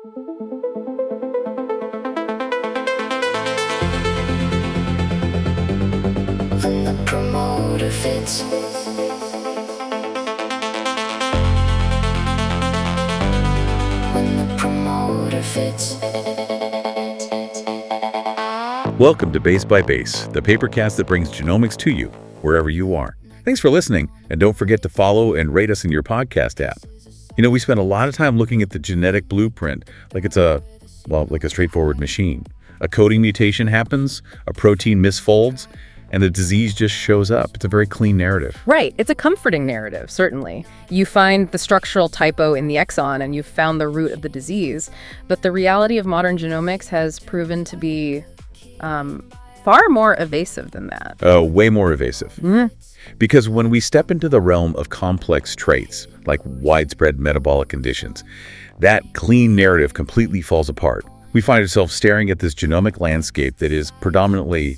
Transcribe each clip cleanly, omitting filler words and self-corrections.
When the promoter fits. When the promoter fits. Welcome to Base by Base, the papercast that brings genomics to you wherever you are. Thanks for listening, and don't forget to follow and rate us in your podcast app. You know, we spend a lot of time looking at the genetic blueprint like it's like a straightforward machine. A coding mutation happens, a protein misfolds, and the disease just shows up. It's a very clean narrative. Right. It's a comforting narrative, certainly. You find the structural typo in the exon and you've found the root of the disease. But the reality of modern genomics has proven to be far more evasive than that. Way more evasive. Because when we step into the realm of complex traits, like widespread metabolic conditions, that clean narrative completely falls apart. We find ourselves staring at this genomic landscape that is predominantly,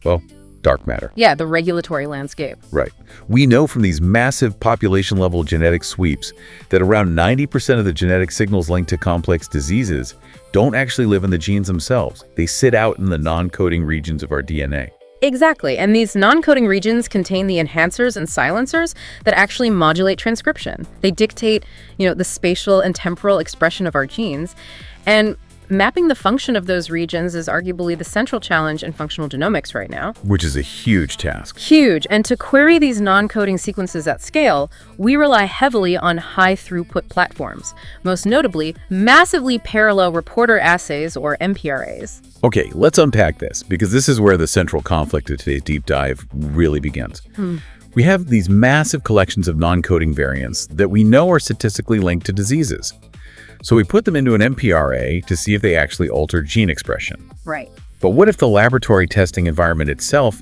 dark matter. Yeah, the regulatory landscape. Right. We know from these massive population-level genetic sweeps that around 90% of the genetic signals linked to complex diseases don't actually live in the genes themselves. They sit out in the non-coding regions of our DNA. Exactly. And these non-coding regions contain the enhancers and silencers that actually modulate transcription. They dictate, the spatial and temporal expression of our genes. And mapping the function of those regions is arguably the central challenge in functional genomics right now. Which is a huge task. Huge. And to query these non-coding sequences at scale, we rely heavily on high-throughput platforms, most notably massively parallel reporter assays, or MPRAs. Okay, let's unpack this, because this is where the central conflict of today's deep dive really begins. We have these massive collections of non-coding variants that we know are statistically linked to diseases. So we put them into an MPRA to see if they actually alter gene expression. Right. But what if the laboratory testing environment itself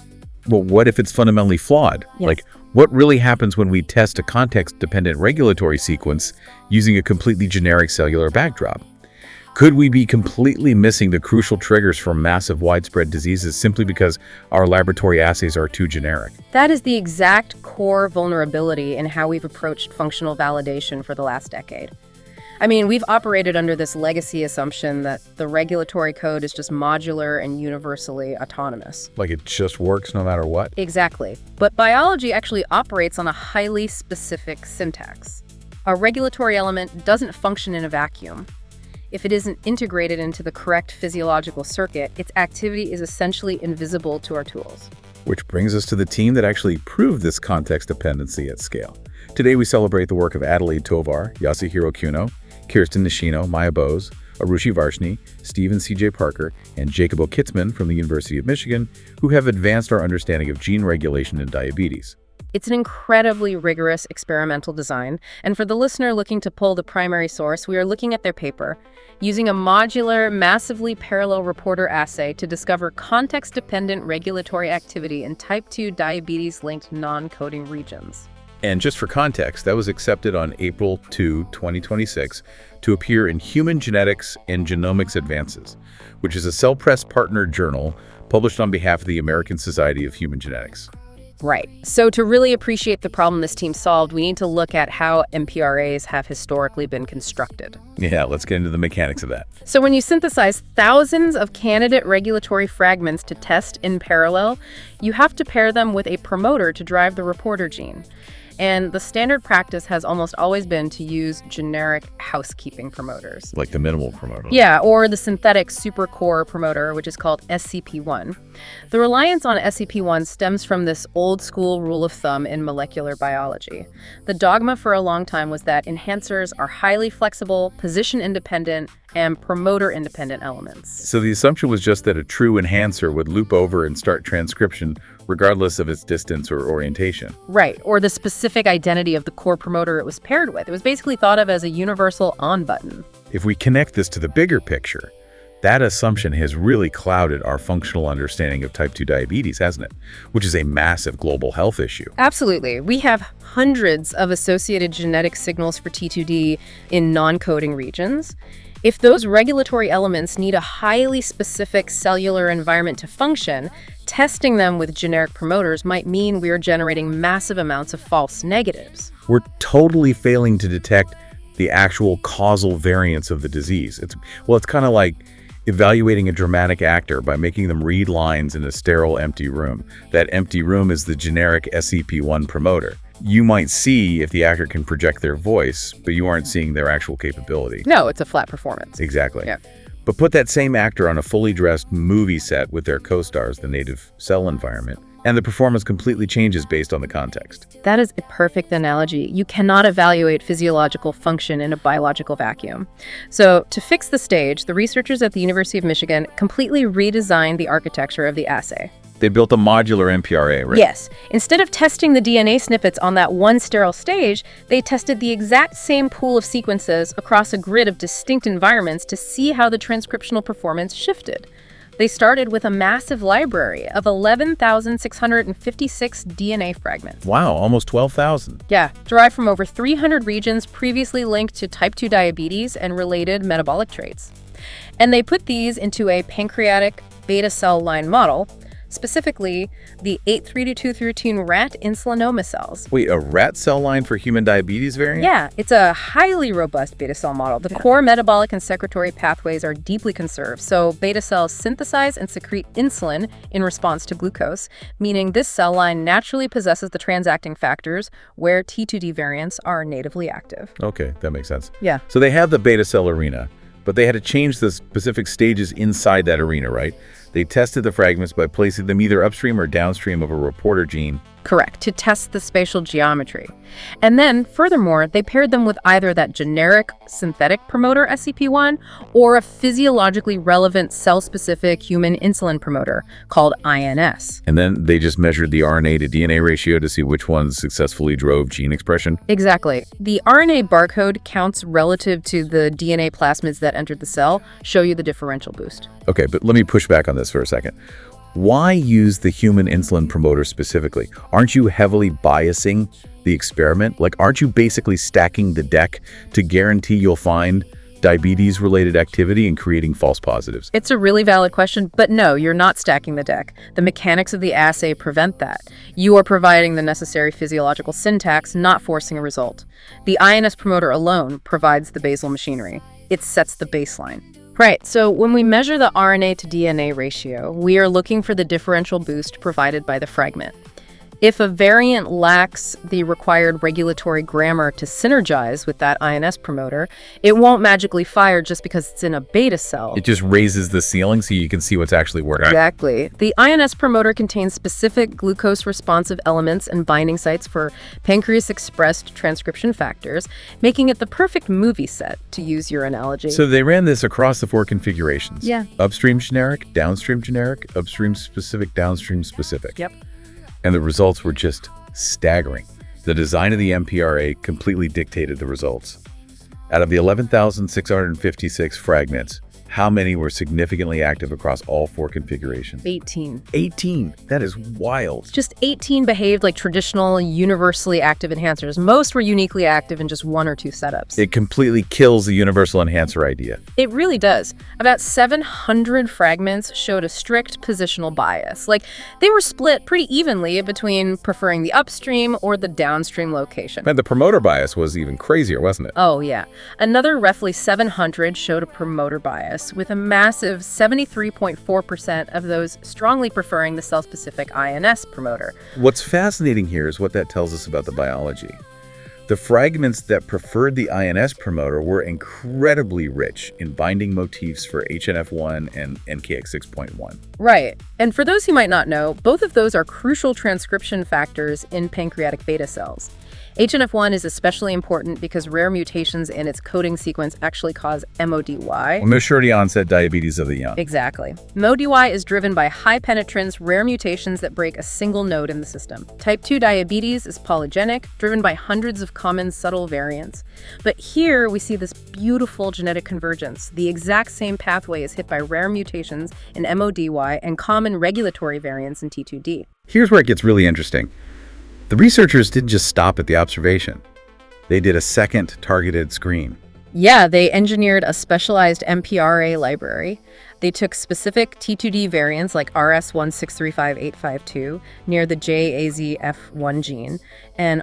what if it's fundamentally flawed? Yes. Like, what really happens when we test a context-dependent regulatory sequence using a completely generic cellular backdrop? Could we be completely missing the crucial triggers for massive widespread diseases simply because our laboratory assays are too generic? That is the exact core vulnerability in how we've approached functional validation for the last decade. I mean, we've operated under this legacy assumption that the regulatory code is just modular and universally autonomous. Like it just works no matter what? Exactly. But biology actually operates on a highly specific syntax. A regulatory element doesn't function in a vacuum. If it isn't integrated into the correct physiological circuit, its activity is essentially invisible to our tools. Which brings us to the team that actually proved this context dependency at scale. Today we celebrate the work of Adelaide Tovar, Yasuhiro Kuno, Kirsten Nishino, Maya Bose, Arushi Varshney, Stephen C.J. Parker, and Jacob O'Kitzman from the University of Michigan, who have advanced our understanding of gene regulation in diabetes. It's an incredibly rigorous experimental design, and for the listener looking to pull the primary source, we are looking at their paper, using a modular, massively parallel reporter assay to discover context-dependent regulatory activity in type 2 diabetes-linked non-coding regions. And just for context, that was accepted on April 2, 2026, to appear in Human Genetics and Genomics Advances, which is a Cell Press partnered journal published on behalf of the American Society of Human Genetics. Right. So to really appreciate the problem this team solved, we need to look at how MPRAs have historically been constructed. Yeah, let's get into the mechanics of that. So when you synthesize thousands of candidate regulatory fragments to test in parallel, you have to pair them with a promoter to drive the reporter gene. And the standard practice has almost always been to use generic housekeeping promoters. Like the minimal promoter. Yeah, or the synthetic supercore promoter, which is called SCP1. The reliance on SCP1 stems from this old school rule of thumb in molecular biology. The dogma for a long time was that enhancers are highly flexible, position independent, and promoter independent elements. So the assumption was just that a true enhancer would loop over and start transcription regardless of its distance or orientation. Right, or the specific identity of the core promoter it was paired with. It was basically thought of as a universal on button. If we connect this to the bigger picture, that assumption has really clouded our functional understanding of type 2 diabetes, hasn't it? Which is a massive global health issue. Absolutely. We have hundreds of associated genetic signals for T2D in non-coding regions. If those regulatory elements need a highly specific cellular environment to function, testing them with generic promoters might mean we're generating massive amounts of false negatives. We're totally failing to detect the actual causal variants of the disease. It's kind of like evaluating a dramatic actor by making them read lines in a sterile, empty room. That empty room is the generic SCP1 promoter. You might see if the actor can project their voice, but you aren't seeing their actual capability. No, it's a flat performance. Exactly. Yeah. But put that same actor on a fully dressed movie set with their co-stars, the native cell environment, and the performance completely changes based on the context. That is a perfect analogy. You cannot evaluate physiological function in a biological vacuum. So, to fix the stage, the researchers at the University of Michigan completely redesigned the architecture of the assay. They built a modular MPRA, right? Yes. Instead of testing the DNA snippets on that one sterile stage, they tested the exact same pool of sequences across a grid of distinct environments to see how the transcriptional performance shifted. They started with a massive library of 11,656 DNA fragments. Wow, almost 12,000. Yeah, derived from over 300 regions previously linked to type 2 diabetes and related metabolic traits. And they put these into a pancreatic beta cell line model, specifically the 83213 rat insulinoma cells. Wait, a rat cell line for human diabetes variant? Yeah, it's a highly robust beta cell model. The core metabolic and secretory pathways are deeply conserved, so beta cells synthesize and secrete insulin in response to glucose, meaning this cell line naturally possesses the transacting factors where T2D variants are natively active. Okay, that makes sense. Yeah. So they have the beta cell arena, but they had to change the specific stages inside that arena, right? They tested the fragments by placing them either upstream or downstream of a reporter gene. Correct, to test the spatial geometry. And then, furthermore, they paired them with either that generic synthetic promoter SCP1 or a physiologically relevant cell-specific human insulin promoter called INS. And then they just measured the RNA to DNA ratio to see which ones successfully drove gene expression. Exactly. The RNA barcode counts relative to the DNA plasmids that entered the cell show you the differential boost. Okay, but let me push back on this for a second. Why use the human insulin promoter specifically? Aren't you heavily biasing the experiment? Like, aren't you basically stacking the deck to guarantee you'll find diabetes-related activity and creating false positives? It's a really valid question, but no, you're not stacking the deck. The mechanics of the assay prevent that. You are providing the necessary physiological syntax, not forcing a result. The INS promoter alone provides the basal machinery. It sets the baseline. Right, so when we measure the RNA to DNA ratio, we are looking for the differential boost provided by the fragment. If a variant lacks the required regulatory grammar to synergize with that INS promoter, it won't magically fire just because it's in a beta cell. It just raises the ceiling so you can see what's actually working. Exactly. The INS promoter contains specific glucose-responsive elements and binding sites for pancreas-expressed transcription factors, making it the perfect movie set, to use your analogy. So they ran this across the 4 configurations. Yeah. Upstream generic, downstream generic, upstream specific, downstream specific. Yep. And the results were just staggering. The design of the MPRA completely dictated the results. Out of the 11,656 fragments, how many were significantly active across all 4 configurations? 18. 18. That is wild. Just 18 behaved like traditional, universally active enhancers. Most were uniquely active in just 1 or 2 setups. It completely kills the universal enhancer idea. It really does. About 700 fragments showed a strict positional bias. Like, they were split pretty evenly between preferring the upstream or the downstream location. Man, the promoter bias was even crazier, wasn't it? Oh, yeah. Another roughly 700 showed a promoter bias, with a massive 73.4% of those strongly preferring the cell-specific INS promoter. What's fascinating here is what that tells us about the biology. The fragments that preferred the INS promoter were incredibly rich in binding motifs for HNF1 and NKX6.1. Right. And for those who might not know, both of those are crucial transcription factors in pancreatic beta cells. HNF1 is especially important because rare mutations in its coding sequence actually cause MODY. Maturity onset diabetes of the young. Exactly. MODY is driven by high penetrance, rare mutations that break a single node in the system. Type 2 diabetes is polygenic, driven by hundreds of common subtle variants. But here we see this beautiful genetic convergence. The exact same pathway is hit by rare mutations in MODY and common regulatory variants in T2D. Here's where it gets really interesting. The researchers didn't just stop at the observation. They did a second targeted screen. Yeah, they engineered a specialized MPRA library. They took specific T2D variants like RS1635852 near the JAZF1 gene and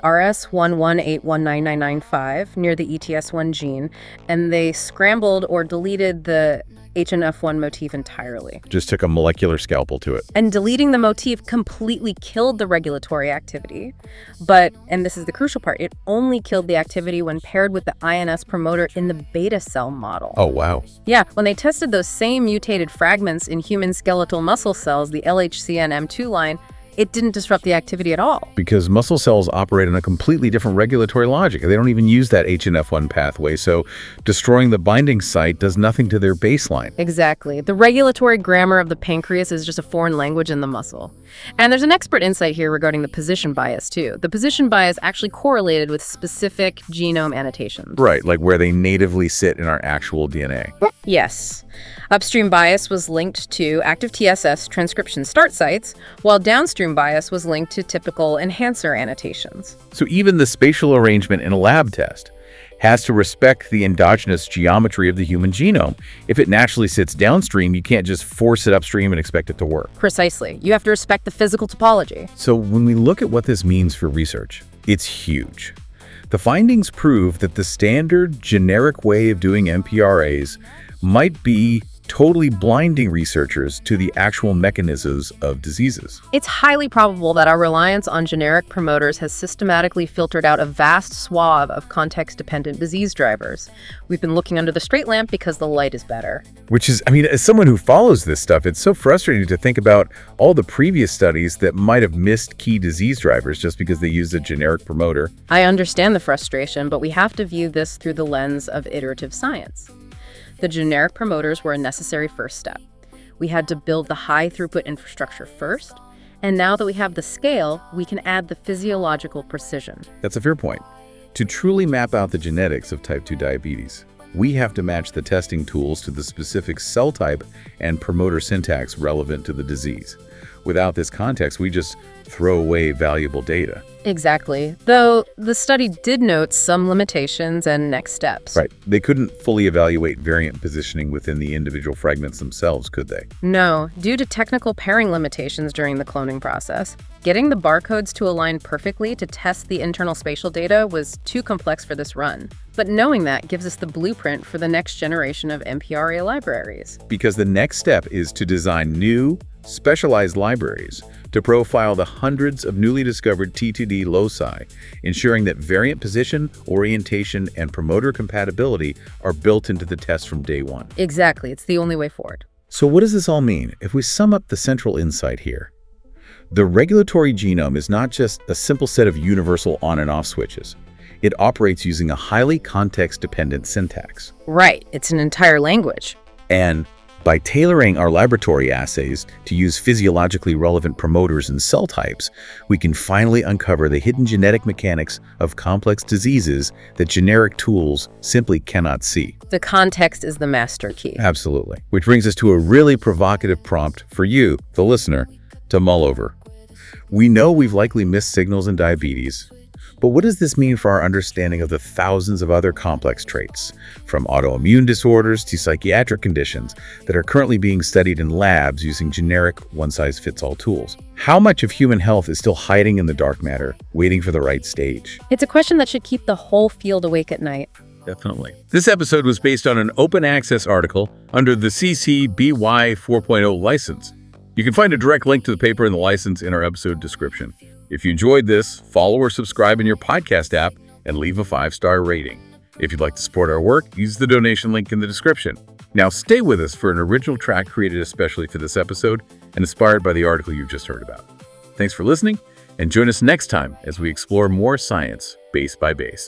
RS11819995 near the ETS1 gene, and they scrambled or deleted the HNF1 motif entirely. Just took a molecular scalpel to it. And deleting the motif completely killed the regulatory activity. But, and this is the crucial part, it only killed the activity when paired with the INS promoter in the beta cell model. Oh, wow. Yeah, when they tested those same mutated fragments in human skeletal muscle cells, the LHCN-M2 line, it didn't disrupt the activity at all. Because muscle cells operate on a completely different regulatory logic. They don't even use that HNF1 pathway, so destroying the binding site does nothing to their baseline. Exactly. The regulatory grammar of the pancreas is just a foreign language in the muscle. And there's an expert insight here regarding the position bias, too. The position bias actually correlated with specific genome annotations. Right, like where they natively sit in our actual DNA. Yes. Upstream bias was linked to active TSS transcription start sites, while downstream bias was linked to typical enhancer annotations. So even the spatial arrangement in a lab test has to respect the endogenous geometry of the human genome. If it naturally sits downstream, you can't just force it upstream and expect it to work. Precisely. You have to respect the physical topology. So when we look at what this means for research, it's huge. The findings prove that the standard generic way of doing MPRAs might be totally blinding researchers to the actual mechanisms of diseases. It's highly probable that our reliance on generic promoters has systematically filtered out a vast swath of context-dependent disease drivers. We've been looking under the straight lamp because the light is better. Which is, I mean, as someone who follows this stuff, it's so frustrating to think about all the previous studies that might have missed key disease drivers just because they used a generic promoter. I understand the frustration, but we have to view this through the lens of iterative science. The generic promoters were a necessary first step. We had to build the high-throughput infrastructure first, and now that we have the scale, we can add the physiological precision. That's a fair point. To truly map out the genetics of type 2 diabetes, we have to match the testing tools to the specific cell type and promoter syntax relevant to the disease. Without this context, we just throw away valuable data. Exactly. Though the study did note some limitations and next steps. Right. They couldn't fully evaluate variant positioning within the individual fragments themselves, could they? No, due to technical pairing limitations during the cloning process, getting the barcodes to align perfectly to test the internal spatial data was too complex for this run. But knowing that gives us the blueprint for the next generation of MPRA libraries. Because the next step is to design new, specialized libraries to profile the hundreds of newly discovered T2D loci, ensuring that variant position, orientation, and promoter compatibility are built into the test from day one. Exactly. It's the only way forward. So what does this all mean? If we sum up the central insight here, the regulatory genome is not just a simple set of universal on and off switches. It operates using a highly context-dependent syntax. Right. It's an entire language. And by tailoring our laboratory assays to use physiologically relevant promoters and cell types, we can finally uncover the hidden genetic mechanics of complex diseases that generic tools simply cannot see. The context is the master key. Absolutely. Which brings us to a really provocative prompt for you, the listener, to mull over. We know we've likely missed signals in diabetes, but what does this mean for our understanding of the thousands of other complex traits, from autoimmune disorders to psychiatric conditions that are currently being studied in labs using generic one-size-fits-all tools? How much of human health is still hiding in the dark matter, waiting for the right stage? It's a question that should keep the whole field awake at night. Definitely. This episode was based on an open access article under the CC BY 4.0 license. You can find a direct link to the paper and the license in our episode description. If you enjoyed this, follow or subscribe in your podcast app and leave a 5-star rating. If you'd like to support our work, use the donation link in the description. Now stay with us for an original track created especially for this episode and inspired by the article you've just heard about. Thanks for listening, and join us next time as we explore more science base by base.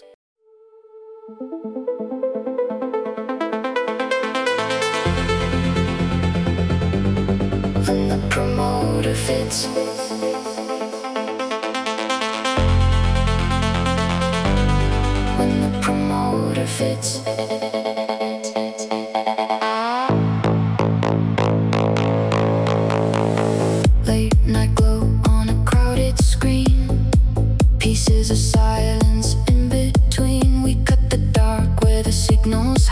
When the promoter fits. When the promoter fits. Late night glow on a crowded screen. Pieces of silence in between. We cut the dark where the signals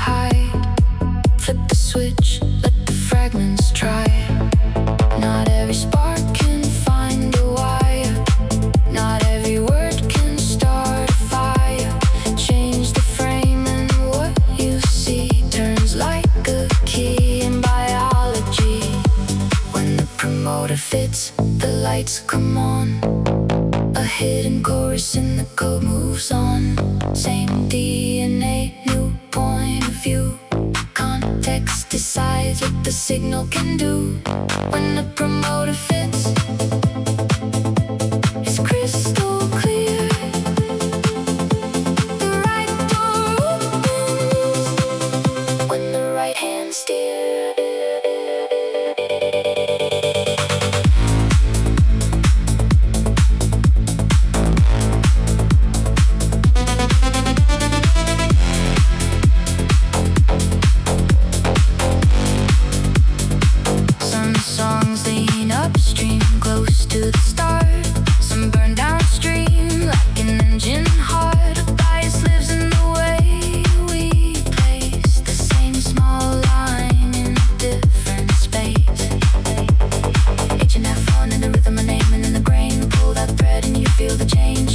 promoter fits, the lights come on. A hidden chorus in the code moves on. Same DNA, new point of view. Context decides what the signal can do. When the promoter fits, it's crystal clear. The right door opens when the right hand steers. Some songs lean upstream, close to the start. Some burn downstream, like an engine heart. A bias lives in the way we place the same small line in a different space. H and F on in the rhythm of name and in the grain. Pull that thread and you feel the change.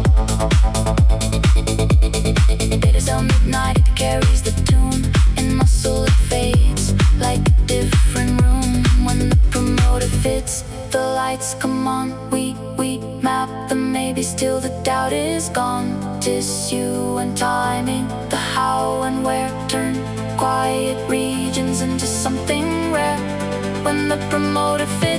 Data cell midnight, it carries the tune. In muscle it fades like a different room. When the promoter fits, the lights come on. We map the maybe, still the doubt is gone. Tissue and timing, the how and where. Turn quiet regions into something rare. When the promoter fits,